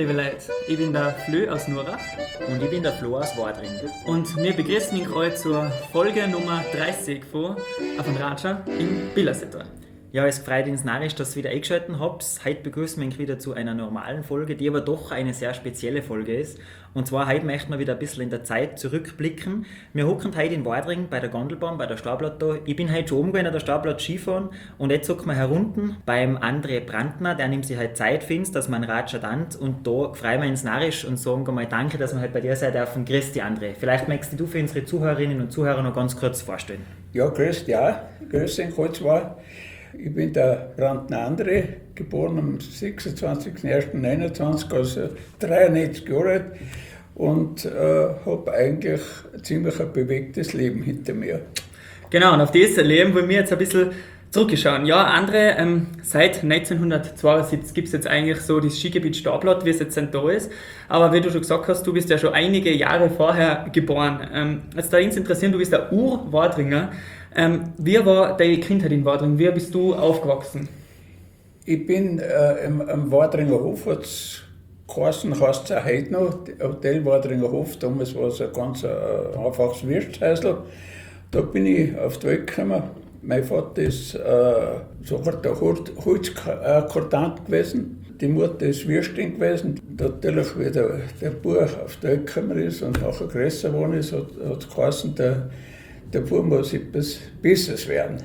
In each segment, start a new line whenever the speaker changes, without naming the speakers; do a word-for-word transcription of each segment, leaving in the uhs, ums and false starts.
liebe Leute, ich bin der Flö aus Nurach.
Und ich bin der Flo aus Wadring.
Und wir begrüßen euch heute zur Folge Nummer dreißig von Auf dem Ratscher in Billersetter.
Ja, es freut uns narrisch, dass ihr wieder eingeschaltet habt. Heute begrüßen wir euch wieder zu einer normalen Folge, die aber doch eine sehr spezielle Folge ist. Und zwar heute möchten wir wieder ein bisschen in der Zeit zurückblicken. Wir hocken heute in Wadring bei der Gondelbahn, bei der Starblatt da. Ich bin heute schon oben gewesen, an der Starblatt Skifahren und jetzt hocken wir herunten beim André Brandner, der nimmt sich halt Zeit für uns, dass man Ratscher dannt. Und da freuen wir uns narrisch und sagen mal Danke, dass wir halt bei dir sein dürfen. Grüß dich, André. Vielleicht möchtest du für unsere Zuhörerinnen und Zuhörer noch ganz kurz vorstellen.
Ja, grüß dich auch. Grüß dich, zwar. Ich bin der Brandner André, geboren am sechsundzwanzigsten ersten neunundzwanzig, also dreiundneunzig Jahre alt und äh, habe eigentlich ein ziemlich ein bewegtes Leben hinter mir.
Genau, und auf dieses Leben wollen wir jetzt ein bisschen zurückschauen. Ja, André, ähm, seit neunzehnhundertzweiundsiebzig gibt es jetzt eigentlich so das Skigebiet Starblatt, wie es jetzt da ist. Aber wie du schon gesagt hast, du bist ja schon einige Jahre vorher geboren. Ähm, jetzt da uns interessieren, du bist der Ur-Wadringer. Ähm, wie war deine Kindheit in Wadring? Wie bist du aufgewachsen?
Ich bin äh, im, am Wadringer Hof, hat es geheißen, heißt es auch heute noch, Hotel Wadringer Hof, damals war es ein ganz äh, einfaches Wirtshäusl. Da bin ich auf die Welt gekommen. Mein Vater ist äh, so halt der Holzkortant gewesen, die Mutter ist Würstin gewesen. Natürlich, wie der, der Bub auf die Welt gekommen ist und nachher größer geworden ist, hat es geheißen, der Der Bub muss etwas Besseres werden.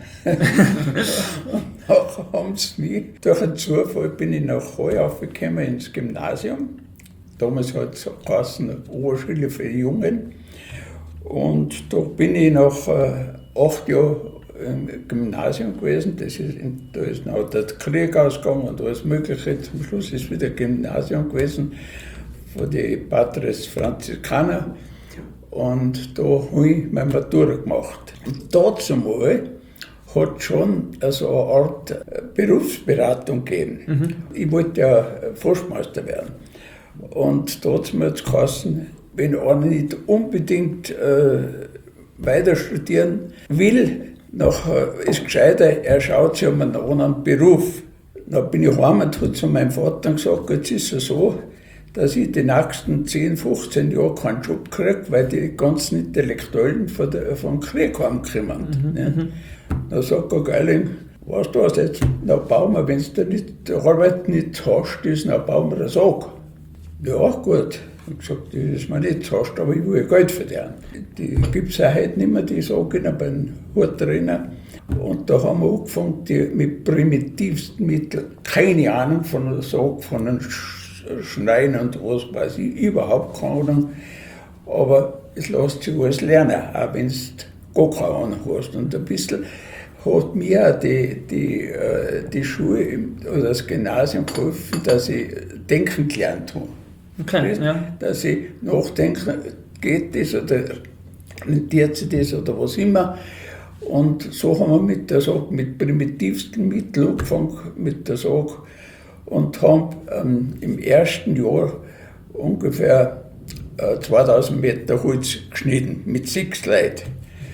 Und nachher haben sie mich, durch einen Zufall bin ich nach Hall aufgekommen ins Gymnasium. Damals hat es geheißen, Oberschule für die Jungen. Und da bin ich nach äh, acht Jahren im Gymnasium gewesen. Das ist in, da ist noch der Krieg ausgegangen und alles Mögliche. Zum Schluss ist wieder Gymnasium gewesen von den Patres Franziskaner. Und da habe ich meine Matura gemacht. Und dazu mal hat es schon so eine Art Berufsberatung gegeben. Mhm. Ich wollte ja Forstmeister werden. Und dazu hat es geheißen, wenn einer nicht unbedingt äh, weiter studieren will, nachher ist gescheiter, er schaut sich um einen anderen Beruf. Dann bin ich heim und habe zu meinem Vater gesagt, jetzt ist es so, dass ich die nächsten zehn, fünfzehn Jahre keinen Job kriege, weil die ganzen Intellektuellen von der, vom Krieg heimkommen. Mhm, ne? Dann sagt er, Geiling, weißt du was jetzt, dann bauen wir, wenn du die Arbeit nicht hast, ist, dann bauen wir das auch. Ja, gut. Ich habe gesagt, das ist mir nicht hast, aber ich will Geld verdienen. Die gibt es auch heute nicht mehr, die Sage bei den Hurterinnen. Und da haben wir angefangen, die mit primitivsten Mitteln, keine Ahnung von der Sage, von einem Schneiden und was weiß ich, überhaupt keine Ahnung. Aber es lässt sich alles lernen, auch wenn du gar keine Ahnung hast. Und ein bisschen hat mir die, die, die Schule oder das Gymnasium geholfen, dass ich denken gelernt habe.
Okay, ja.
Dass ich nachdenken, geht das oder rentiert sich das oder was immer. Und so haben wir mit der Sage, mit primitivsten Mitteln angefangen, mit der Sage, und haben ähm, im ersten Jahr ungefähr äh, zweitausend Meter Holz geschnitten, mit sechs Leuten.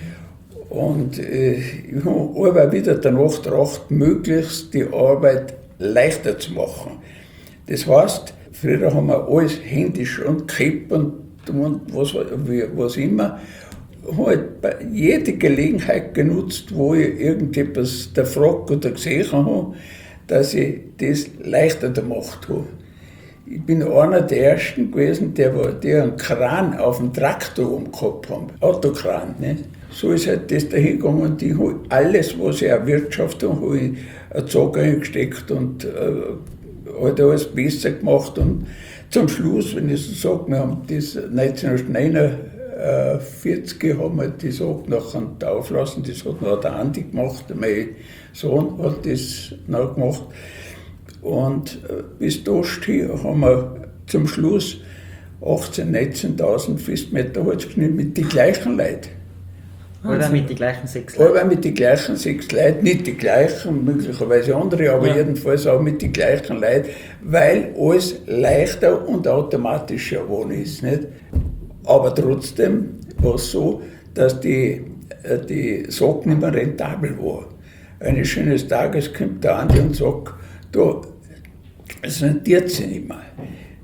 Und äh, ich habe aber wieder danach gedacht, möglichst die Arbeit leichter zu machen. Das heißt, früher haben wir alles händisch und gekippt und, und was, was immer. Halt bei jeder Gelegenheit genutzt, wo ich irgendetwas der Frage oder gesehen habe, dass ich das leichter gemacht habe. Ich bin einer der Ersten gewesen, der, die einen Kran auf dem Traktor umgehabt haben, Autokran. Ne? So ist halt das dahingegangen und ich habe alles, was ich erwirtschaftet habe, habe ich einen Zager eingesteckt und äh, halt alles besser gemacht. Und zum Schluss, wenn ich so sage, wir haben das neunzehnhundertneunundvierzig haben wir die Sache nachher auflassen, das hat noch der Andi gemacht, mein Sohn hat das noch gemacht. Und bis da stehen haben wir zum Schluss achtzehntausend, neunzehntausend Festmeter Holz geschnitten mit den gleichen Leuten.
Oder mit den gleichen sechs Leuten?
Oder mit den gleichen sechs Leuten, nicht die gleichen, möglicherweise andere, aber ja. Jedenfalls auch mit den gleichen Leuten, weil alles leichter und automatischer geworden ist. Nicht? Aber trotzdem war es so, dass die, die Sache nicht mehr rentabel war. Eines schönen Tages kommt der Andi und sagt, du, es rentiert sich nicht mehr.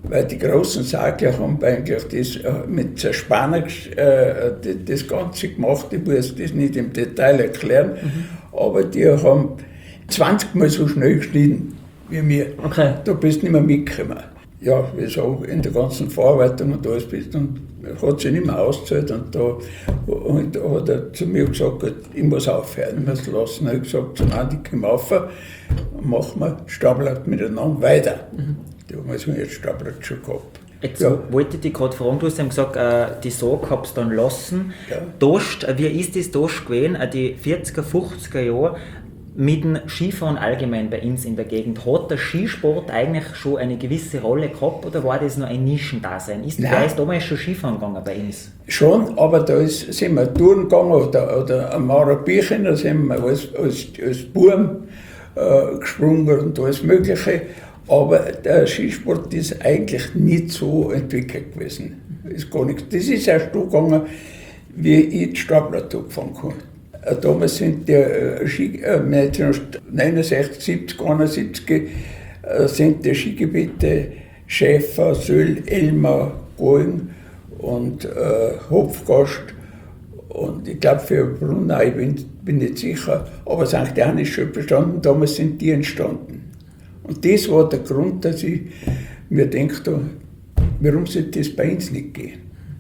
Weil die großen Sakler haben eigentlich das äh, mit Zerspanner äh, das Ganze gemacht. Ich muss das nicht im Detail erklären, mhm. aber die haben zwanzig Mal so schnell geschnitten wie mir.
Okay.
Da bist du nicht mehr mitgekommen. Ja, wie gesagt, in der ganzen Verarbeitung und alles bist und hat sich nicht mehr ausgezahlt. Und da, und da hat er zu mir gesagt, ich muss aufhören, ich muss lassen. Ich habe gesagt, so, nein, ich komme rauf und machen wir Stablatt miteinander weiter. Mhm. Damals habe ich jetzt Stablatt schon gehabt.
Jetzt
ja.
wollte ich dich gerade fragen, du hast eben gesagt, äh, die Sog hab's dann lassen.
Ja.
Dost, wie ist das Dost gewesen, äh, die vierziger, fünfziger Jahre mit dem Skifahren allgemein bei uns in der Gegend? Hat der Skisport eigentlich schon eine gewisse Rolle gehabt oder war das nur ein Nischendasein? Ist, wer ist damals schon Skifahren gegangen bei uns?
Schon, aber da ist, sind wir Touren gegangen oder, oder am Maurabierchen, da sind wir als, als, als Buben äh, gesprungen und alles Mögliche. Aber der Skisport ist eigentlich nicht so entwickelt gewesen. Ist gar nichts. Das ist erst gegangen, wie ich die Stablatt angefangen habe. Damals sind die äh, Ski, äh, neunzehnhundertneunundsechzig, siebzig, einundsiebzig äh, sind die Skigebiete Schäfer, Söll, Elmau, Going und äh, Hopfgast und ich glaube für Brunau, ich bin, bin nicht sicher, aber Sankt Jan ist schon bestanden, damals sind die entstanden. Und das war der Grund, dass ich mir denke, warum sollte das bei uns nicht gehen?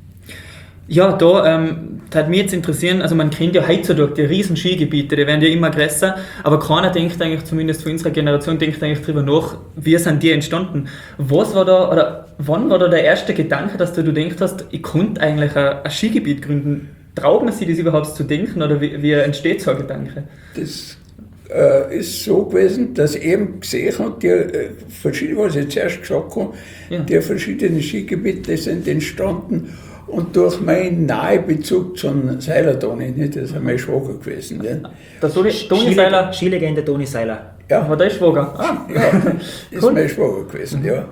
Ja, da ähm, hat mich jetzt interessieren, also man kennt ja heutzutage die riesen Skigebiete, die werden ja immer größer, aber keiner denkt eigentlich, zumindest von unserer Generation, denkt eigentlich darüber nach, wie sind die entstanden. Was war da, oder wann war da der erste Gedanke, dass du, du denkst hast, ich könnte eigentlich ein, ein Skigebiet gründen? Traut man sich das überhaupt zu denken oder wie, wie entsteht so ein Gedanke?
Das äh, ist so gewesen, dass ich eben gesehen habe, die äh, verschiedene, was ich zuerst gesagt habe, ja. die verschiedenen Skigebiete sind entstanden. Und durch meinen nahen Bezug zum Seiler Toni, nicht? Das ist mein Schwager gewesen. Nicht?
Der Toni, Toni Seiler?
Skilegende Toni Seiler.
Ja.
War der Schwager?
Ah, ja, ist cool. Mein Schwager gewesen, ja.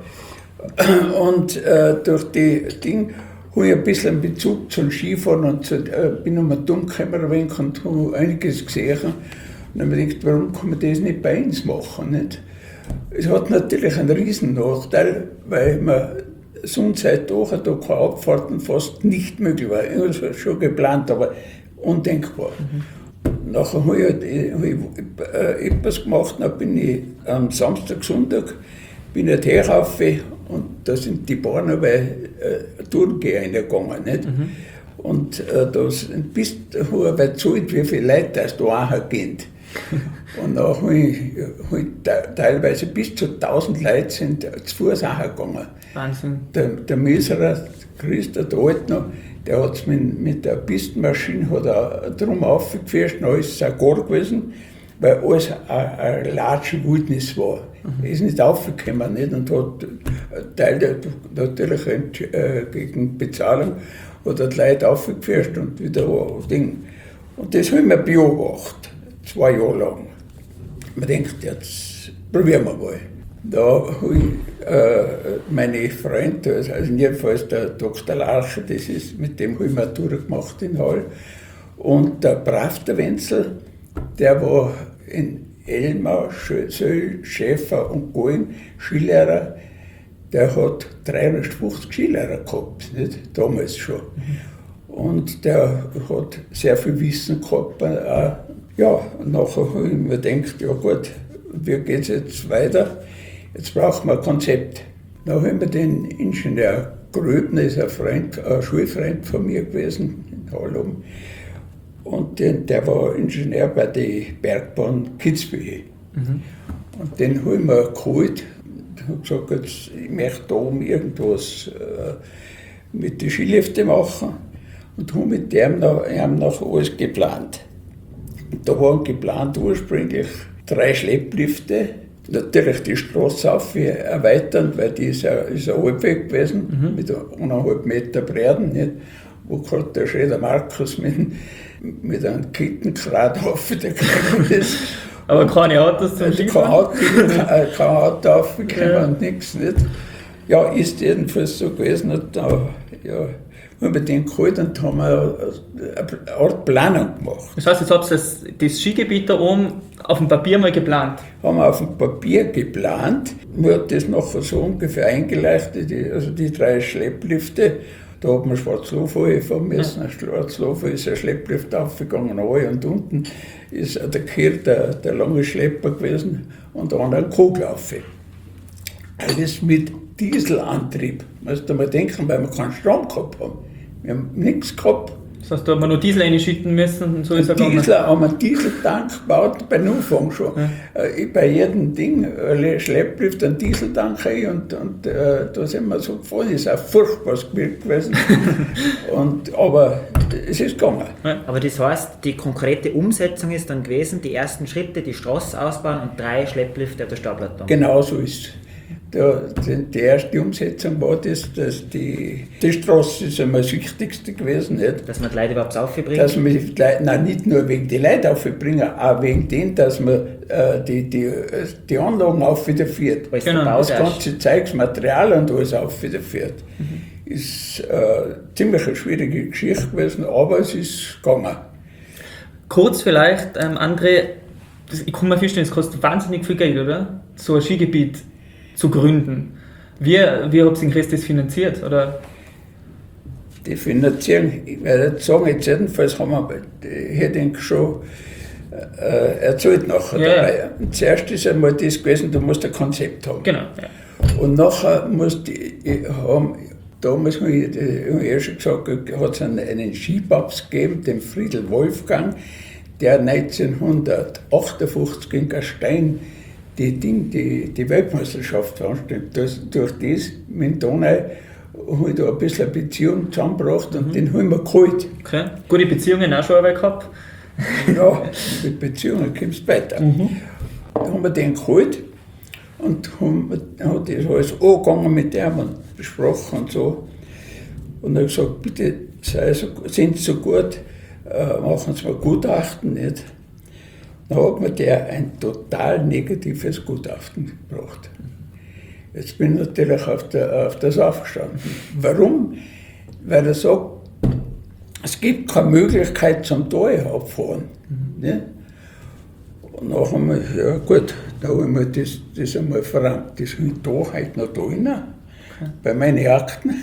Und äh, durch die Dinge habe ich ein bisschen einen Bezug zum Skifahren und zu, äh, bin um einen Turm gekommen ein wenig und habe einiges gesehen. Und dann habe ich gedacht, warum kann man das nicht bei uns machen? Nicht? Es hat natürlich einen riesen Nachteil, weil man Sonnzeit durch, da keine Abfahrten fast nicht möglich war. Ich habe es schon geplant, aber undenkbar. Mhm. Nachher habe ich, halt, hab ich äh, etwas gemacht, dann bin ich am Samstag, Sonntag bin ich herauf und da sind die Bahnen bei äh, Tourengehen reingegangen. Nicht? Mhm. Und äh, da bist du weit gezahlt, wie viele Leute das da reingehen. Und dann habe ich, hab ich teilweise bis zu tausend Leute sind zu Fuß gegangen.
Wahnsinn. Der,
der Meserer, Christa, der Alte noch, der hat es mit, mit der Pistenmaschine hat er drum aufgefärscht, dann ist es auch gar gewesen, weil alles eine latsche Wildnis war. Mhm. Er ist nicht aufgekommen nicht, und hat Teil der, natürlich äh, gegen Bezahlung hat er die Leute aufgefärscht und wieder ein Ding. Und das habe ich mir beobachtet. Zwei Jahre lang. Man denkt, jetzt probieren wir mal. Da habe ich äh, meine Freunde, also jedenfalls der Doktor Larche, das ist, mit dem habe ich Matura gemacht in Hall. Und der Pravter Wenzel, der war in Elmau, Söll, Schäfer und Going Skilehrer. Der hat dreihundertfünfzig Skilehrer gehabt, nicht? Damals schon. Mhm. Und der hat sehr viel Wissen gehabt. Auch. Ja, und nachher habe ich mir gedacht, ja gut, wie geht es jetzt weiter? Jetzt brauchen wir ein Konzept. Dann habe ich mir den Ingenieur Gröbner, ist ein, Freund, ein Schulfreund von mir gewesen, in Hallum. Und den, der war Ingenieur bei der Bergbahn Kitzbühel. Mhm. Und den habe ich mir geholt und habe gesagt, jetzt, ich möchte da oben irgendwas äh, mit den Skiliften machen. Und habe mit dem noch, ihm noch alles geplant. Da waren geplant ursprünglich drei Schlepplifte, natürlich die Straße auf erweitern, weil die ist ein, ist ein Halbweg gewesen, mhm. mit eineinhalb Meter Breiten, nicht? Wo gerade der Schäder Markus mit, mit einem Kettengrad aufgekommen ist.
Aber keine Autos zum
Skifahren? Kein Auto, kein, kein Auto aufgekommen ja. Und nichts. Nicht? Ja, ist jedenfalls so gewesen. Und da ja, haben wir den geholt und haben eine Art Planung gemacht.
Das heißt, jetzt habt ihr das, das Skigebiet da oben auf dem Papier mal geplant?
Haben wir auf dem Papier geplant. Wir haben das nachher so ungefähr eingeleuchtet, die, also die drei Schlepplifte. Da hat man Schwarzlofall fahren müssen. Ja. Schwarzlofall ist ein Schlepplift aufgegangen, alle und unten ist der Kehr, der, der lange Schlepper gewesen und einer ein Koglaufe. Alles mit Dieselantrieb. Man muss da mal denken, weil wir keinen Strom gehabt haben. Wir haben nichts gehabt.
Das heißt, da hat man noch Diesel reinschütten müssen und so ist er gegangen.
Diesel, haben wir einen Dieseltank gebaut, bei Anfang schon. Ja. Äh, bei jedem Ding, alle Schlepplift, einen Dieseltank rein und, und äh, da sind wir so gefahren. Das ist auch furchtbares Gebiet gewesen. und, aber es ist gegangen.
Ja. Aber das heißt, die konkrete Umsetzung ist dann gewesen, die ersten Schritte, die Straße ausbauen und drei Schlepplifte auf der Stauplatte.
Genau so ist es. Da, die, die erste Umsetzung war das, dass die, die Straße ist einmal das Wichtigste gewesen. Nicht?
Dass man die Leute überhaupt aufbringen?
Dass man die Leute, nein, nicht nur wegen die Leute aufbringen, auch wegen dem, dass man äh, die, die, die Anlagen aufführt.
Genau,
das ganze Zeugsmaterial und alles aufführt. Mhm. Ist äh, ziemlich eine schwierige Geschichte gewesen, aber es ist gegangen.
Kurz vielleicht, ähm, André, das, ich kann mir vorstellen, es kostet wahnsinnig viel Geld, oder? So ein Skigebiet zu gründen. Wie, wie habt ihr das finanziert? Oder?
Die Finanzierung, ich werde nicht sagen, jetzt jedenfalls haben wir, ich hätte ihn schon äh, erzählt nachher
ja,
dabei.
ja.
Und zuerst ist einmal das gewesen, du musst ein Konzept haben.
Genau. Ja.
Und nachher musst ich, haben, damals habe ich, hab ich ja schon gesagt, hat es einen, einen Skipapst gegeben, den Friedel Wolfgang, der neunzehnhundertachtundfünfzig in Gastein die, Ding, die, die Weltmeisterschaft veranstaltet. Das, durch das mit Donau habe ich da ein bisschen eine Beziehung zusammengebracht und mhm. den haben wir geholt.
Okay. Gute Beziehungen auch schon einmal gehabt?
Ja, mit Beziehungen kommst du weiter. Mhm. Da haben wir den geholt und haben, hat das alles angegangen mit dem und besprochen und so. Und er hat gesagt, bitte sei so, sind Sie so gut, äh, machen Sie mal Gutachten nicht. Dann hat mir der ein total negatives Gutachten gebracht. Jetzt bin ich natürlich auf, der, auf das aufgestanden. Warum? Weil er sagt, es gibt keine Möglichkeit zum Tal abfahren. Mhm. Ne? Und dann haben wir, ja gut, da habe ich mir das, das einmal verrannt. Das habe ich da heute noch da rein, okay. Bei meinen Akten.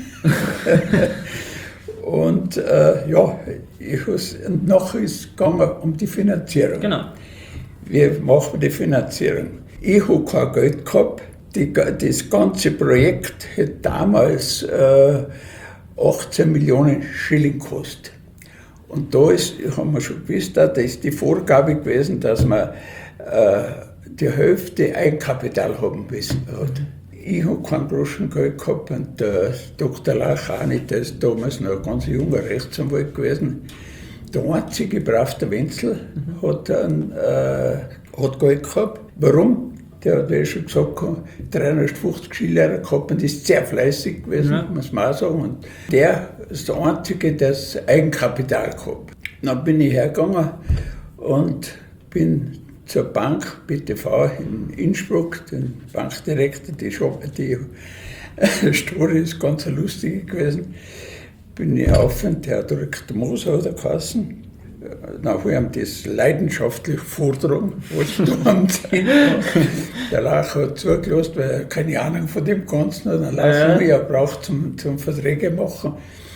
Und äh, ja, ich und nachher ist es gegangen um die Finanzierung.
Genau.
Wie machen wir die Finanzierung? Ich habe kein Geld gehabt. Die, das ganze Projekt hat damals äh, achtzehn Millionen Schilling gekostet. Und da ist, haben wir schon gewusst, da ist die Vorgabe gewesen, dass man äh, die Hälfte Eigenkapital haben müssen hat. Ich habe kein Groschen Geld gehabt und der Doktor Lach auch nicht, der ist damals noch ein ganz junger Rechtsanwalt gewesen. Der einzige Brav, der Wenzel, mhm. hat, ein, äh, hat Geld gehabt. Warum? Der hat, wie ich schon gesagt habe, dreihundertfünfzig Skilehrer gehabt und ist sehr fleißig gewesen, ja. muss man auch sagen. Und der ist der Einzige, der das Eigenkapital gehabt. Dann bin ich hergegangen und bin zur Bank, B T V in Innsbruck, den Bankdirektor, die, die Story ist ganz lustig gewesen. Bin ich auf und der Direktor Moser hat er geheißen. Dann habe ich ihm das leidenschaftlich vortragen, was da am Sinn war. Der Lach hat zugelassen, weil er keine Ahnung von dem Ganzen hat. Dann lassen wir, er braucht zum, zum Verträge machen.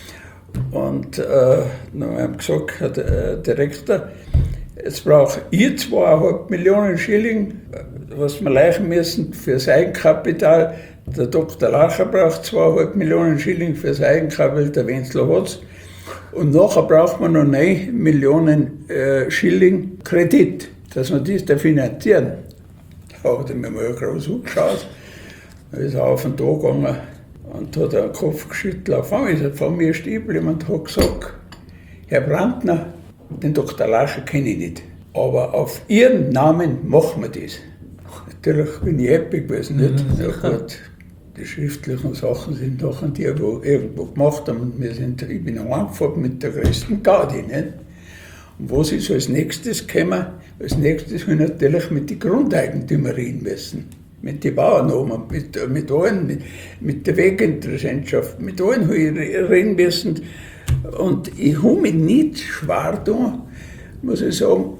Und äh, dann habe ich ihm gesagt, Herr äh, Direktor, jetzt brauche ich zweieinhalb Millionen Schilling, was wir leichen müssen für das Eigenkapital. Der Doktor Lacher braucht zweieinhalb Millionen Schilling für das Eigenkapital, der Wenzel hat es. Und nachher braucht man noch neun Millionen äh, Schilling Kredit, dass wir das da finanzieren. Da hat er mir mal groß angeschaut, da ist er auf und da gegangen und hat den Kopf geschüttelt. Auf einmal ist er vor mir stehen geblieben und hat gesagt, Herr Brandner, den Doktor Lacher kenne ich nicht, aber auf Ihren Namen machen wir das. Natürlich bin ich happy gewesen, nicht? Mhm, ja, gut. Die schriftlichen Sachen sind nachher die, die irgendwo gemacht haben. Und wir sind, ich bin angefahren mit der größten Gaudi. Nicht? Und was ist als nächstes gekommen? Als nächstes habe ich natürlich mit den Grundeigentümern reden müssen. Mit den Bauernomen, mit, mit allen, mit, mit der Weginteressentschaft, mit allen habe ich reden müssen. Und ich habe mich nicht schwer getan, muss ich sagen,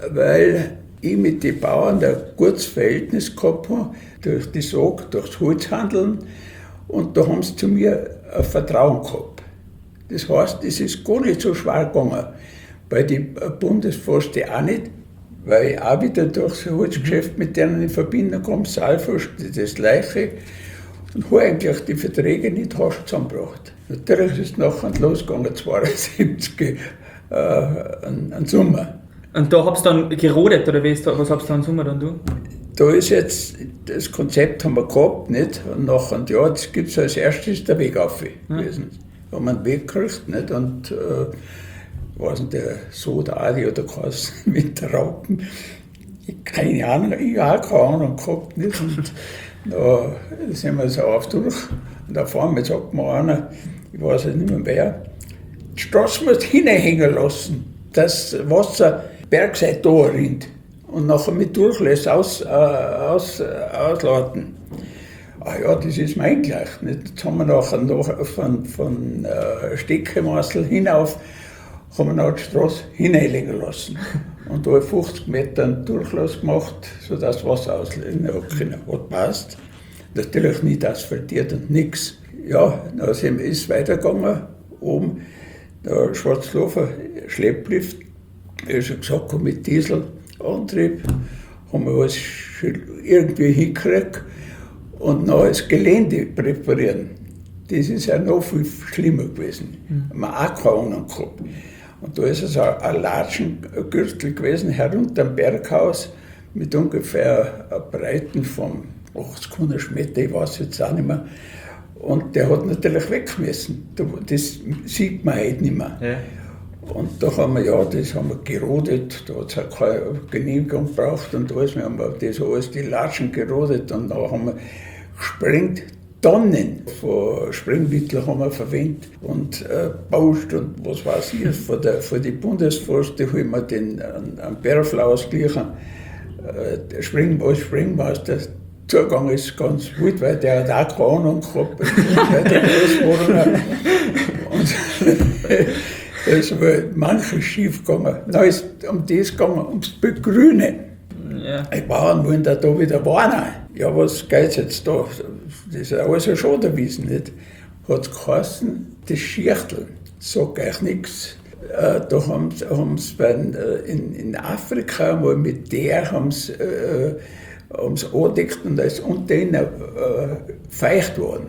weil ich mit den Bauern ein gutes Verhältnis gehabt habe, durch die Sage, durchs Holzhandeln. Und da haben sie zu mir ein Vertrauen gehabt. Das heißt, es ist gar nicht so schwer gegangen. Bei den Bundesforsten auch nicht, weil ich auch wieder durchs Holzgeschäft mit denen in Verbindung kam, Saalforst, das Gleiche. Und habe eigentlich die Verträge nicht rasch zusammengebracht. Natürlich ist es nachher losgegangen, zweiundsiebzig, äh, an, an Sommer.
Und da habt ihr dann gerodet, oder wie ist da, was habt ihr da im Sommer dann tun?
Da ist jetzt, das Konzept haben wir gehabt, nicht? Und nach einem Jahr gibt es als erstes der Weg auf gewesen. Da haben wir einen Weg gekriegt, nicht? Und, äh, was denn der Soda Adi oder was mit der Raupen. Ich, keine Ahnung, ich habe auch keine Ahnung gehabt, nicht? Und da sind wir so auf durch. Und auf einmal sagt mir einer, ich weiß nicht mehr wer, die Straße musst du hinhängen lassen, dass das Wasser bergseite da rinnt. Und nachher mit Durchlässt aus, äh, aus, äh, ausladen. Ah ja, das ist mein gleich. Nicht? Jetzt haben wir nachher noch von, von äh, Steckemaßl hinauf, haben wir noch die Straße hineinlegen lassen. Und da habe ich fünfzig Meter einen Durchlass gemacht, sodass das Wasser auslegen kann. Hat passt. Natürlich nicht asphaltiert und nichts. Ja, dann ist es weitergegangen. Oben der Schwarzlofer Schlepplift, wie ich schon gesagt habe, mit Dieselantrieb, haben wir alles irgendwie hingekriegt. Und noch das Gelände präparieren. Das ist ja noch viel schlimmer gewesen. Mhm. Man hat auch keine Ahnung gehabt. Und da ist es auch ein Latschengürtel gewesen, herunter am Berghaus, mit ungefähr einer Breite von achthundert Meter, ich weiß jetzt auch nicht mehr. Und der hat natürlich weg müssen. Das sieht man heute nicht mehr. Ja. Und da haben wir, ja, das haben wir gerodet, da hat es auch keine Genehmigung gebraucht und alles. Wir haben das alles, die Latschen gerodet und dann haben wir gesprengt. Tonnen von Sprengmitteln haben wir verwendet und äh, Baust und was weiß ich, von der, von den Bundesforste haben wir den an Berfler ausgeglichen. Äh, der Spring, als Sprengmeister zugegangen ist ganz gut, weil der hat auch keine Ahnung gehabt, weil der Großwohner. Und da ist aber manches schief gegangen. Dann ist um das gegangen, ums Begrünen. Ja. Die Bauern wollen da, da wieder warnen. Ja, was geht jetzt da? Das ist alles ein Schadenwiesen, nicht? Hat es geheißen, das Schirchteln, sag euch nichts. Äh, da haben sie äh, in, in Afrika mal mit der haben sie äh, angedeckt und da ist unter ihnen äh, feucht worden.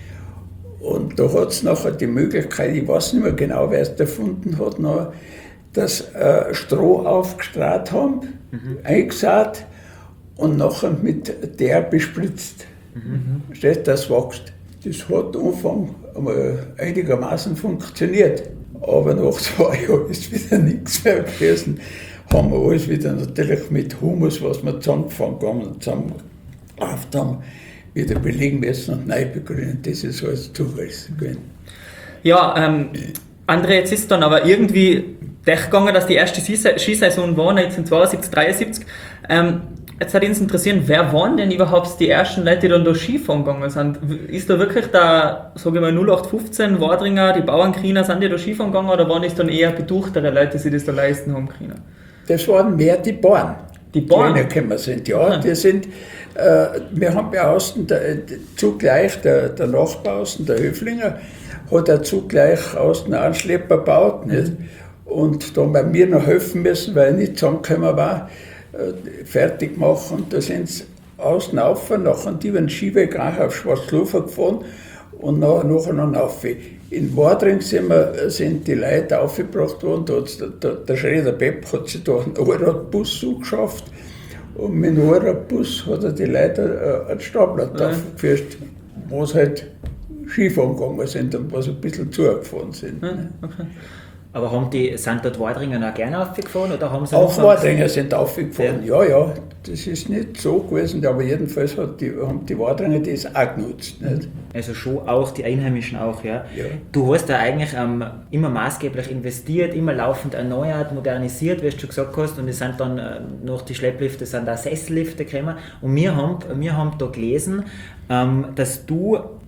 Und da hat es nachher die Möglichkeit, ich weiß nicht mehr genau, wer es erfunden hat, noch, dass äh, Stroh aufgestrahlt haben, mhm. eingesät und nachher mit der bespritzt. Mhm. Verstehst du, das wächst. Das hat am Anfang einmal einigermaßen funktioniert. Aber nach zwei Jahren ist wieder nichts mehr gewesen. Haben wir alles wieder natürlich mit Humus, was wir zusammengefangen haben und zusammen haben, wieder belegen müssen und neu begrünen. Das ist alles Zufalls gewesen.
Ja, ähm, André, jetzt ist dann aber irgendwie gegangen, dass die erste Skisaison war, neunzehnhundertzweiundsiebzig, dreiundsiebzig. Ähm, jetzt hat uns interessieren, wer waren denn überhaupt die ersten Leute, die dann da Skifahren gegangen sind? Ist da wirklich der, sage ich mal, null acht fünfzehn Wadringer, die Bauernkriener, sind die da Skifahren gegangen oder waren es dann eher beduchtere Leute, die sich das da leisten haben können?
Das waren mehr die Bauern. Die Bauern? Die gekommen sind, ja. Ah. Die sind, äh, wir haben bei außen, der, zugleich der, der Nachbar außen, der Höflinger, hat er zugleich außen einen Schlepper gebaut. Nicht? Und da haben wir noch helfen müssen, weil er nicht zusammengekommen war, äh, fertig machen. Und da sind sie außen rauf, nachher über den Skiweg auf Schwarzlofer gefahren und nachher, nachher noch rauf. In Wadring sind, wir, sind die Leute aufgebracht worden, da der, der, der Schreder Pepp hat sich da einen Allradbus zugeschafft und mit dem Allradbus hat er die Leute äh, ein Stapler ja. aufgeführt, wo sie halt Skifahren gegangen sind und was ein bisschen zugefahren sind. Ja, okay.
Aber haben die, sind dort Wadringer auch gerne aufgefahren? Oder haben sie
auch Wadringer sind aufgefahren, ja. ja, ja. Das ist nicht so gewesen, aber jedenfalls hat die, haben die Wadringer das auch genutzt. Nicht?
Also schon auch die Einheimischen auch, ja.
ja.
Du hast da eigentlich ähm, immer maßgeblich investiert, immer laufend erneuert, modernisiert, wie du schon gesagt hast. Und es sind dann äh, noch die Schlepplifte, sind da Sessellifte gekommen. Und wir haben, wir haben da gelesen, ähm, dass du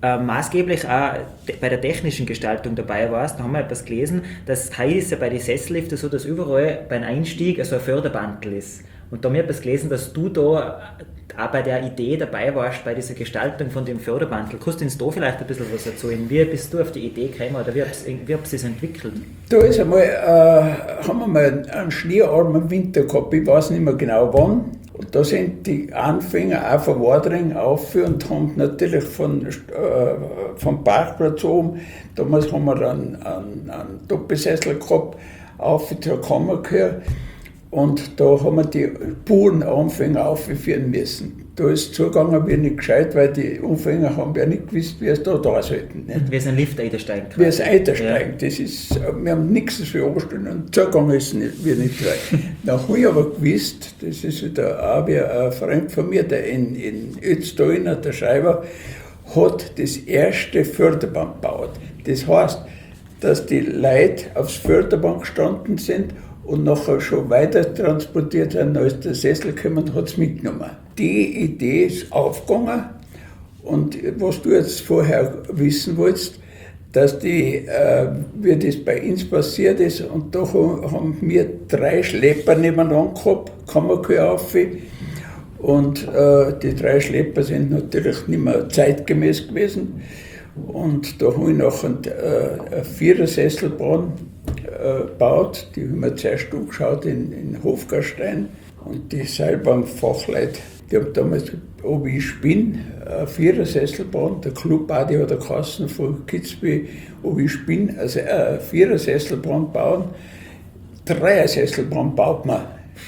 äh, maßgeblich auch de- bei der technischen Gestaltung dabei warst. Da haben wir etwas gelesen, dass heute ist ja bei den Sesselliften so, dass überall beim Einstieg also ein Förderbandel ist. Und da haben wir etwas gelesen, dass du da auch bei der Idee dabei warst, bei dieser Gestaltung von dem Förderbandel. Kannst du uns da vielleicht ein bisschen was erzählen? Wie bist du auf die Idee gekommen oder wie hat es sich entwickelt?
Da ist einmal, äh, haben wir mal einen schneearmen Winter gehabt, ich weiß nicht mehr genau wann. Und da sind die Anfänger auch von Wadring auf und haben natürlich von, äh, vom Parkplatz oben, damals haben wir einen, einen, einen Doppelsessel gehabt, auf zur Kammer gehört. Und da haben wir die puren Anfänger aufführen müssen. Da ist es zugegangen wie nicht gescheit, weil die Anfänger haben ja nicht gewusst, wie es da da sollten. Nicht?
Wie es ein Lift einsteigen kann.
Wie es einsteigen. Ja. Das ist, wir haben nichts für angestellt und zugegangen ist es nicht, wie nicht weit. Dann habe ich aber gewusst, das ist wieder auch wie ein Freund von mir, der in, in Ötztalina, der Schreiber, hat das erste Förderband gebaut. Das heißt, dass die Leute aufs Förderband gestanden sind und nachher schon weiter transportiert werden, als der Sessel gekommen und hat es mitgenommen. Die Idee ist aufgegangen und was du jetzt vorher wissen wolltest, dass die, äh, wie das bei uns passiert ist, und da haben wir drei Schlepper nebeneinander gehabt, Kammerkühe auf, und äh, die drei Schlepper sind natürlich nicht mehr zeitgemäß gewesen. Und da habe ich nachher äh, eine Vierersesselbahn äh, gebaut, die haben wir zuerst angeschaut in, in Hofgarstein. Und die Seilbahnfachleute, die haben damals, ob ich spinne, eine Vierersesselbahn, der Club auch, die hat der Kassen von Kitzbühel, ob ich spinne, also eine Vierersesselbahn bauen, Dreiersesselbahn baut man.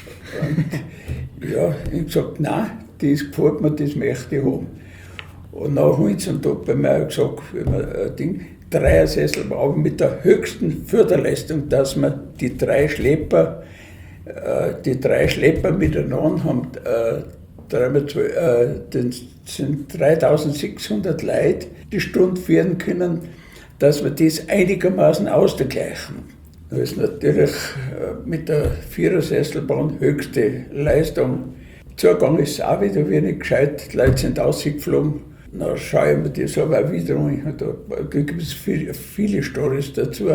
Und ja, ich habe gesagt, nein, das gefällt mir, das möchte ich haben. Und nach uns und da bei mir gesagt, wenn man ein Ding, Dreiersessel, aber mit der höchsten Förderleistung, dass man die drei Schlepper, äh, die drei Schlepper miteinander haben, äh, äh, das sind dreitausendsechshundert Leute die Stunde führen können, dass wir das einigermaßen ausgleichen. Da ist natürlich äh, mit der Vierersesselbahn höchste Leistung. Zugang ist auch wieder wenig gescheit, die Leute sind ausgeflogen. Dann schaue ich mir das aber wieder an. Da gibt es viele, viele Storys dazu.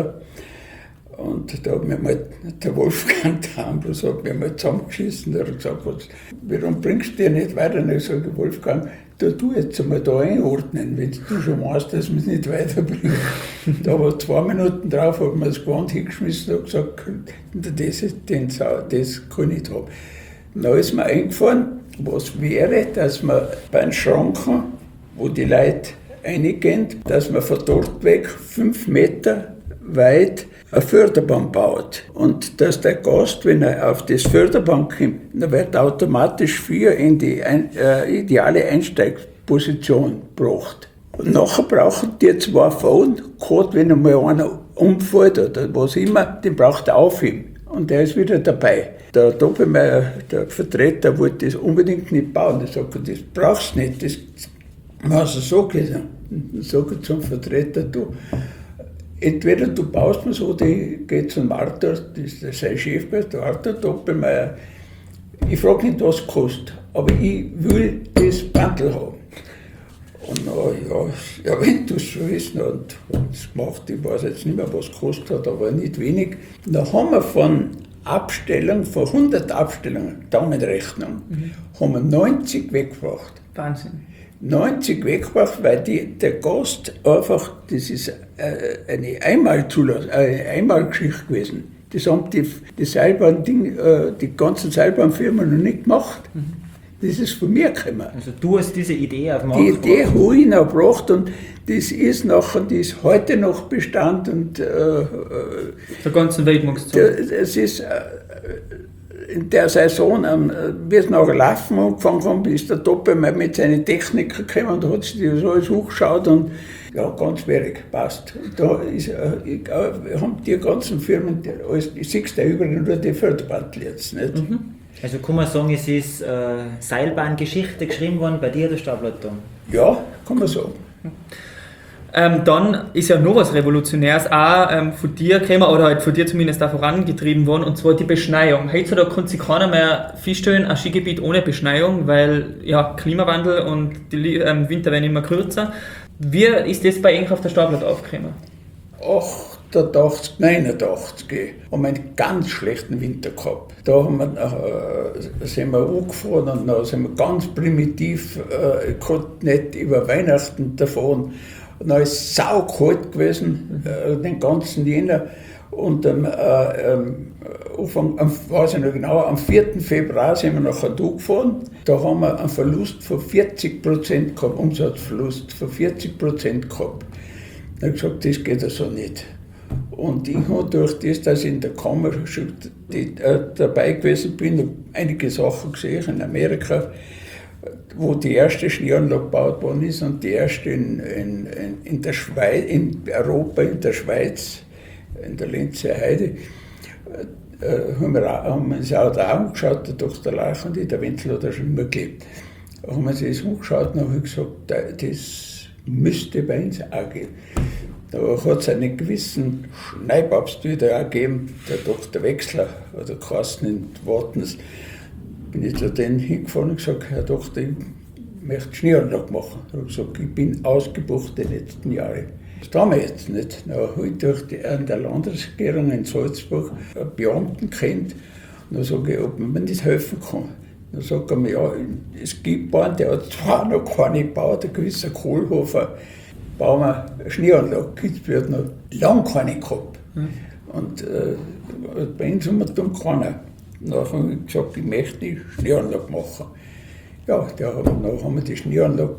Und da hat mir mal der Wolfgang Tambros hat mir mal zusammengeschissen. Der hat gesagt, was, warum bringst du dich nicht weiter? Und ich sage, Wolfgang, da tu jetzt einmal da einordnen, wenn du schon meinst, dass wir es nicht weiterbringen. Da war zwei Minuten drauf, hat mir das Gewand hingeschmissen und gesagt, das, ist, den, das kann ich nicht haben. Dann ist mir eingefallen, was wäre, dass man bei den Schranken, wo die Leute reingehen, dass man von dort weg fünf Meter weit eine Förderbahn baut. Und dass der Gast, wenn er auf das Förderband kommt, dann wird automatisch vier in die ein, äh, ideale Einsteigsposition gebracht. Und nachher brauchen die zwei Frauen, gerade wenn einmal einer umfällt oder was immer, den braucht er aufheben. Und der ist wieder dabei. Der Doppelmeier, der Vertreter, wollte das unbedingt nicht bauen. Er sagt, das brauchst du nicht. Das hast du so gesagt. Dann sage ich zum Vertreter, du, entweder du baust mir so, die geht zum Arthur, das ist sein Chef, der Arthur Doppelmeier. Ich frage nicht, was es kostet, aber ich will das Bandel haben. Und na, ja, ja, wenn du es schon wissen, und das gemacht, ich weiß jetzt nicht mehr, was es gekostet hat, aber nicht wenig. Da haben wir von Abstellung, von hundert Abstellungen, Daumenrechnung, mhm. haben wir neunzig weggebracht.
Wahnsinn.
neunzig weggebracht, weil die, der Gast einfach, das ist äh, eine Einmalzulassung, eine Einmalgeschichte gewesen. Das haben die, die Seilbahn-Ding, äh, die ganzen Seilbahnfirmen noch nicht gemacht. Mhm. Das ist von mir gekommen.
Also du hast diese Idee auf den Markt
Die Idee habe ich noch gebracht und das ist nachher, die ist heute noch Bestand und äh,
der ganzen Widmungszeit.
Es ist äh, in der Saison, ähm, wie es nachher laufen angefangen haben, ist der Doppelmeier mit seinen Technikern gekommen und hat sich das alles hochgeschaut und ja, ganz schwierig, passt. Da ist, äh, ich, äh, haben die ganzen Firmen, die, alles, ich sehe da überall nur die Förderbandel jetzt, nicht?
Mhm. Also kann man sagen, es ist äh, Seilbahngeschichte geschrieben worden bei dir, der Staublatte?
Ja, kann man sagen.
Ähm, dann ist ja noch was Revolutionäres auch ähm, von dir gekommen, oder halt von dir zumindest auch vorangetrieben worden, und zwar die Beschneiung. Heutzutage kann sich keiner mehr feststellen, ein Skigebiet ohne Beschneiung, weil ja, Klimawandel und die ähm, Winter werden immer kürzer. Wie ist das bei euch auf der Stahlplatte aufgekommen?
achtundachtzig, neunundachtzig haben wir einen ganz schlechten Winter gehabt. Da haben wir, äh, sind wir angefahren und dann sind wir ganz primitiv, äh, ich konnte nicht über Weihnachten davon. Und dann ist es saukalt gewesen, äh, den ganzen Jänner. Und am, äh, ähm, Anfang, am, weiß ich noch genau, am vierten Februar sind wir nachher da gefahren. Da haben wir einen Verlust von vierzig Prozent gehabt, Umsatzverlust von vierzig Prozent gehabt. Da habe ich gesagt, das geht also nicht. Und ich habe durch das, dass ich in der Kammer schon die, äh, dabei gewesen bin, einige Sachen gesehen in Amerika, wo die erste Schneeanlage gebaut worden ist und die erste in, in, in, der Schweiz, in Europa, in der Schweiz, in der Lenzer Heide, äh, haben, wir, haben wir uns auch da angeschaut, der Doktor Lach und ich, der Wenzel hat da schon immer gelebt. Da haben wir sich das angeschaut und habe ich gesagt, das müsste bei uns auch gehen. Da hat es einen gewissen Schneipapst wieder auch gegeben, der Doktor Wechsler, oder Carsten in Wattens. Bin ich zu denen hingefahren und gesagt, Herr Doktor, ich möchte Schneeanlage machen. Da habe ich gesagt, ich bin ausgebucht die letzten Jahre. Das tun wir jetzt nicht. Dann habe ich durch die, an der Landesregierung in Salzburg einen Beamten kennt. Und dann sage ich, ob man mir nicht helfen kann. Dann sagt er mir, ja, es gibt einen, der hat zwar noch keine gebaut, ein gewisser Kohlhofer, bauen wir eine Schneeanlage. Kitzbühel hat noch lange keine gehabt. Mhm. Und äh, bei uns haben wir dann keiner. Dann habe ich gesagt, ich möchte die Schneeanlage machen. Ja, da haben, dann haben wir die Schneeanlage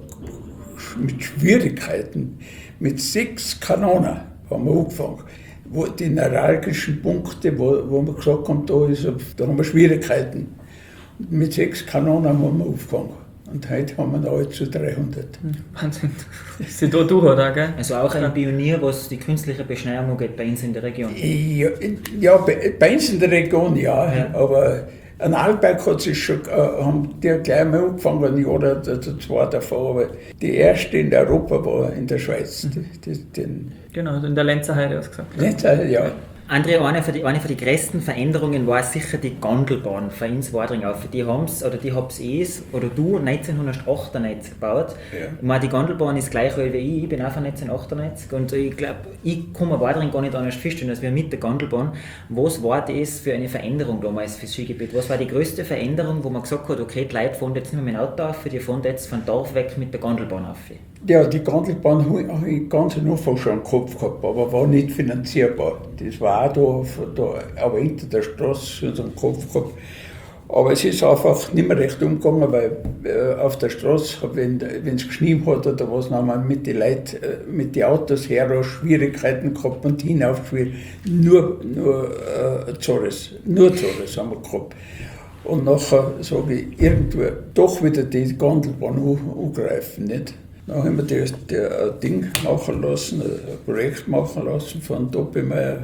mit Schwierigkeiten, mit sechs Kanonen haben wir angefangen. Wo die neuralgischen Punkte, wo, wo wir gesagt haben, da, ist, da haben wir Schwierigkeiten. Und mit sechs Kanonen haben wir angefangen. Und heute haben wir noch alle zu dreihundert.
Wahnsinn. Das ist da durch, oder? Gell?
Also auch ein Pionier, was die künstliche Beschneiung angeht, bei uns in der Region.
Ja, ja bei, bei uns in der Region ja, ja. Aber an Arlberg hat sich schon, äh, haben die gleich mal angefangen, ein Jahr oder zwei davon. Aber die erste in Europa war in der Schweiz.
Mhm.
Die, die, den
genau, in der Lenzer Heide hast du gesagt.
Lenzer Heide, ja.
André, eine von die, eine von die größten Veränderungen war sicher die Gondelbahn für uns Wadring auf. Die haben's, oder die hab's eh, oder du neunzehnhundertachtundneunzig gebaut. Ja. Ich meine, die Gondelbahn ist gleich alt wie ich, ich bin auch von neunzehnhundertachtundneunzig und ich glaube, ich kann mir Wadring gar nicht anders feststellen, als wir mit der Gondelbahn. Was war das für eine Veränderung damals fürs Skigebiet? Was war die größte Veränderung, wo man gesagt hat, okay, die Leute fahren jetzt nicht mehr mit dem Auto auf, die fahren jetzt von Dorf weg mit der Gondelbahn auf?
Ja, die Gondelbahn habe ich ganz am Anfang schon im Kopf gehabt, aber war nicht finanzierbar. Das war auch da, da aber hinter der Straße in unserem Kopf gehabt. Aber es ist einfach nicht mehr recht umgegangen, weil äh, auf der Straße, wenn es geschnien hat oder was, dann haben wir mit den Leuten, äh, mit den Autos her Schwierigkeiten gehabt und hinaufgespielt. Nur, nur äh, Zores, nur Zores haben wir gehabt. Und nachher sage ich, irgendwo doch wieder die Gondelbahn angreifen, nicht? Dann haben wir das, das Ding machen lassen, ein Projekt machen lassen von Doppelmeier,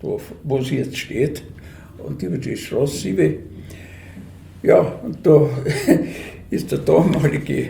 wo sie jetzt steht, und über die Straße sieben. Ja, und da ist der damalige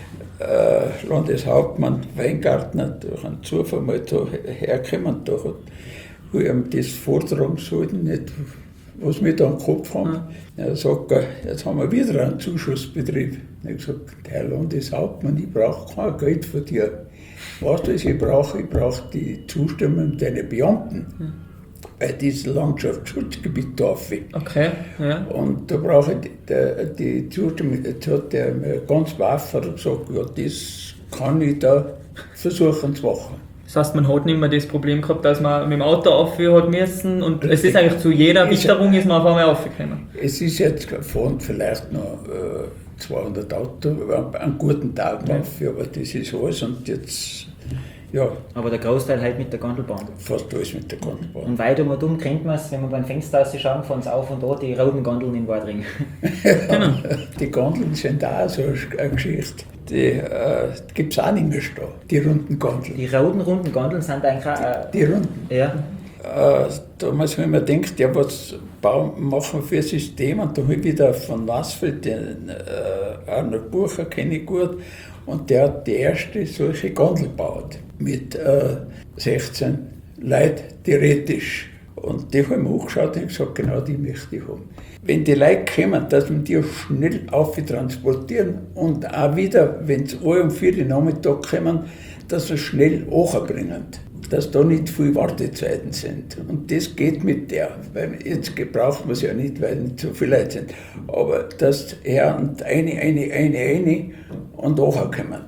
äh, Landeshauptmann Weingartner durch einen Zufall mal da hergekommen. Da hat ich ihm das vortragen sollten, nicht, was wir da im Kopf haben. Mhm. Er sagt, jetzt haben wir wieder einen Zuschussbetrieb. Ich habe gesagt, Herr Landeshauptmann, ich brauche kein Geld von dir. Weißt du, was ich brauche? Ich brauche die Zustimmung deiner Beamten. Mhm. Bei diesem Landschaftsschutzgebiet darf ich.
Okay, ja.
Und da brauche ich die, die Zustimmung. Jetzt hat er mir ganz wahr gesagt, ja, das kann ich da versuchen zu machen.
Das heißt, man hat nicht mehr das Problem gehabt, dass man mit dem Auto aufhören hat müssen und es ist eigentlich zu jeder Witterung ist man auf einmal aufgekommen.
Es ist jetzt gefahren vielleicht noch äh, zweihundert Autos, einen guten Tag ja. auf, aber das ist alles und jetzt, ja.
Aber der Großteil halt mit der Gondelbahn.
Fast alles mit der Gondelbahn.
Und weit um und um kennt man es, wenn man beim Fenster rausschauen, fahren sie auf und an die roten Gondeln in Wadring.
Genau. Die Gondeln sind auch so eine Geschichte. Die äh, gibt es auch nicht mehr da, die runden Gondeln.
Die roten, runden Gondeln sind eigentlich auch... Äh,
die runden?
Ja.
Äh, damals habe ich mir gedacht, ja, was bauen, machen wir für ein System? Und da habe ich wieder von Nassfeld den äh, Arnold Bucher, kenne ich gut, und der hat die erste solche Gondel gebaut. Mit äh, sechzehn Leuten, theoretisch. Und die haben wir angeschaut und gesagt, genau die möchte ich haben. Wenn die Leute kommen, dass wir die schnell auf transportieren und auch wieder, wenn sie alle um vier Uhr Nachmittag kommen, dass sie schnell hochbringen, dass da nicht viele Wartezeiten sind. Und das geht mit der, weil jetzt braucht man es ja nicht, weil nicht so viele Leute sind. Aber dass er und eine, eine, eine, eine und hochkommen.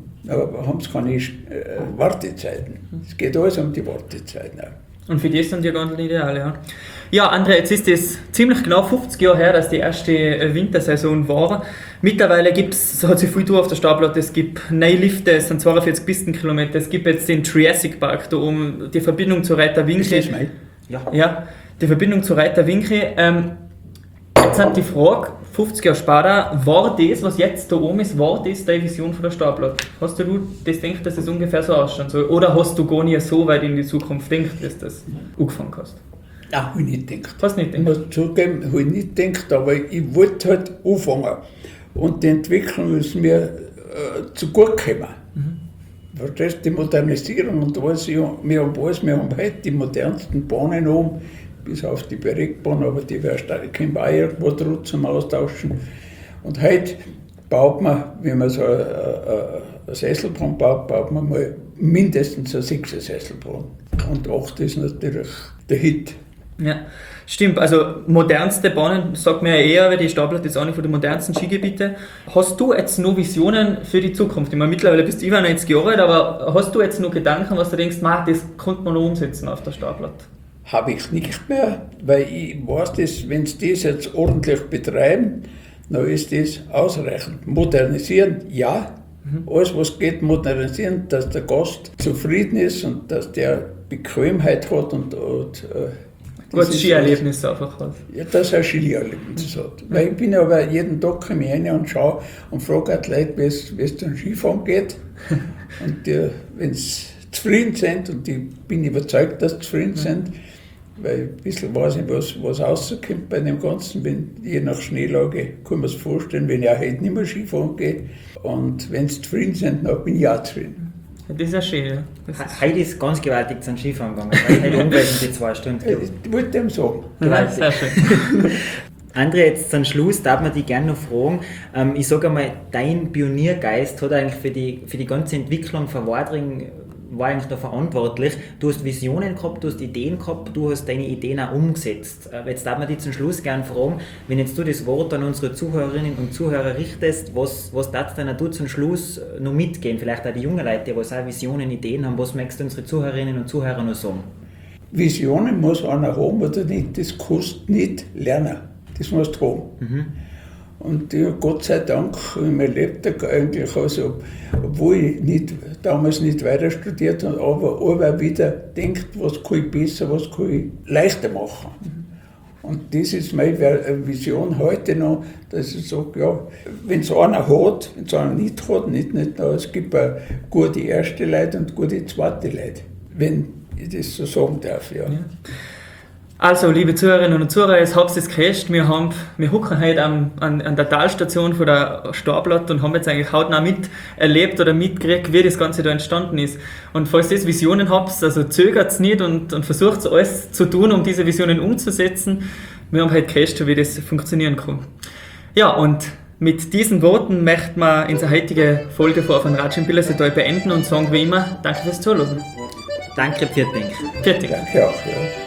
Aber haben sie keine äh, Wartezeiten. Es geht alles um die Wartezeiten auch.
Und für die sind die ganz ideal, ja. Ja, André, jetzt ist es ziemlich genau fünfzig Jahre her, dass die erste Wintersaison war. Mittlerweile gibt's, so hat sich viel tun auf der Startplatte, es gibt neue Lifte, es sind zweiundvierzig Pistenkilometer, es gibt jetzt den Triassic Park da oben, die Verbindung zu Reiter Winkel.
Ist das mein?
Ja. Ja, die Verbindung zu Reiter Winkel. Ähm, jetzt hat die Frage, fünfzig Jahre später, war das, was jetzt da oben ist, war das deine Vision von der Startplatte? Hast du das gedacht, dass es ungefähr so ausschauen soll? Oder hast du gar nicht so weit in die Zukunft gedacht, dass du das angefangen hast?
Ja, habe ich nicht gedacht.
Hast du nicht
Ich
gedacht?
muss zugeben, habe ich nicht gedacht, aber ich wollte halt anfangen. Und die Entwicklung ist mir äh, zu gut gekommen. Mhm. Verstehst du, die Modernisierung und alles, ja, wir haben alles, wir haben heute die modernsten Bahnen oben, bis auf die Bergbahn, aber die wäre stark im Weiher, wo drauf zum Austauschen. Und heute baut man, wenn man so eine, eine Sesselbahn baut, baut man mal mindestens eine sechser Sesselbahn. Und acht ist natürlich der Hit.
Ja, stimmt. Also modernste Bahnen, sagt man ja eher, weil die Startplatte ist eine von den modernsten Skigebieten. Hast du jetzt noch Visionen für die Zukunft? Ich meine, mittlerweile bist du über neunzig Jahre alt, aber hast du jetzt noch Gedanken, was du denkst, man, das könnte man noch umsetzen auf der Startplatte?
Habe ich nicht mehr, weil ich weiß, dass, wenn sie das jetzt ordentlich betreiben, dann ist das ausreichend. Modernisieren, ja. Mhm. Alles, was geht, modernisieren, dass der Gast zufrieden ist und dass der Bequemheit hat und, und äh,
gutes Skierlebnis einfach hat.
Ja, dass er ein Skierlebnis hat. Mhm. Weil ich bin aber jeden Tag komme ich rein und schaue und frage die Leute, wie es zum Skifahren geht. Und die, wenn sie zufrieden sind, und ich bin überzeugt, dass sie zufrieden mhm. sind, weil ein bisschen weiß ich, was, was rauskommt bei dem Ganzen. Wenn, je nach Schneelage kann man es vorstellen, wenn ich auch heute nicht mehr Skifahren gehe. Und wenn sie zufrieden sind, dann bin ich auch zufrieden.
Das ist ja schön, ja. Das
ist heute ist ganz gewaltig zum Skifahren gegangen, weil heute umgerechnet die zwei Stunden gibt.
Ich wollte dem sagen.
Ja, sehr schön.
André, jetzt zum Schluss darf man dich gerne noch fragen. Ähm, ich sage einmal, dein Pioniergeist hat eigentlich für die, für die ganze Entwicklung von Wadring war eigentlich da verantwortlich. Du hast Visionen gehabt, du hast Ideen gehabt, du hast deine Ideen auch umgesetzt. Jetzt darf man dich zum Schluss gerne fragen, wenn jetzt du das Wort an unsere Zuhörerinnen und Zuhörer richtest, was, was darfst du zum Schluss noch mitgeben? Vielleicht auch die jungen Leute, die auch Visionen, Ideen haben, was möchtest du unsere Zuhörerinnen und Zuhörer noch sagen?
Visionen muss einer haben oder nicht, das kannst du nicht lernen. Das musst du haben. Mhm. Und ja, Gott sei Dank habe ich mein Lebtag eigentlich, also, obwohl ich nicht, damals nicht weiter studiert habe, aber aber wieder denkt, was kann ich besser, was kann ich leichter machen. Mhm. Und das ist meine Vision heute noch, dass ich sage, ja, wenn es einer hat, wenn es einer nicht hat, nicht, nicht, es gibt auch gute erste Leute und gute zweite Leute, wenn ich das so sagen darf. Ja. Ja.
Also, liebe Zuhörerinnen und Zuhörer, jetzt habt ihr es gehört, wir, haben, wir hocken heute an, an, an der Talstation von der Startplatte und haben jetzt eigentlich hautnah miterlebt oder mitgekriegt, wie das Ganze da entstanden ist. Und falls ihr Visionen habt, also zögert es nicht und, und versucht alles zu tun, um diese Visionen umzusetzen. Wir haben heute gehört, wie das funktionieren kann. Ja, und mit diesen Worten möchten wir unsere heutige Folge von Auf ein Radsch im Billersetal beenden und sagen wie immer, danke fürs Zuhören.
Danke, Pfirting.
Pfirting.
Danke auch, ja.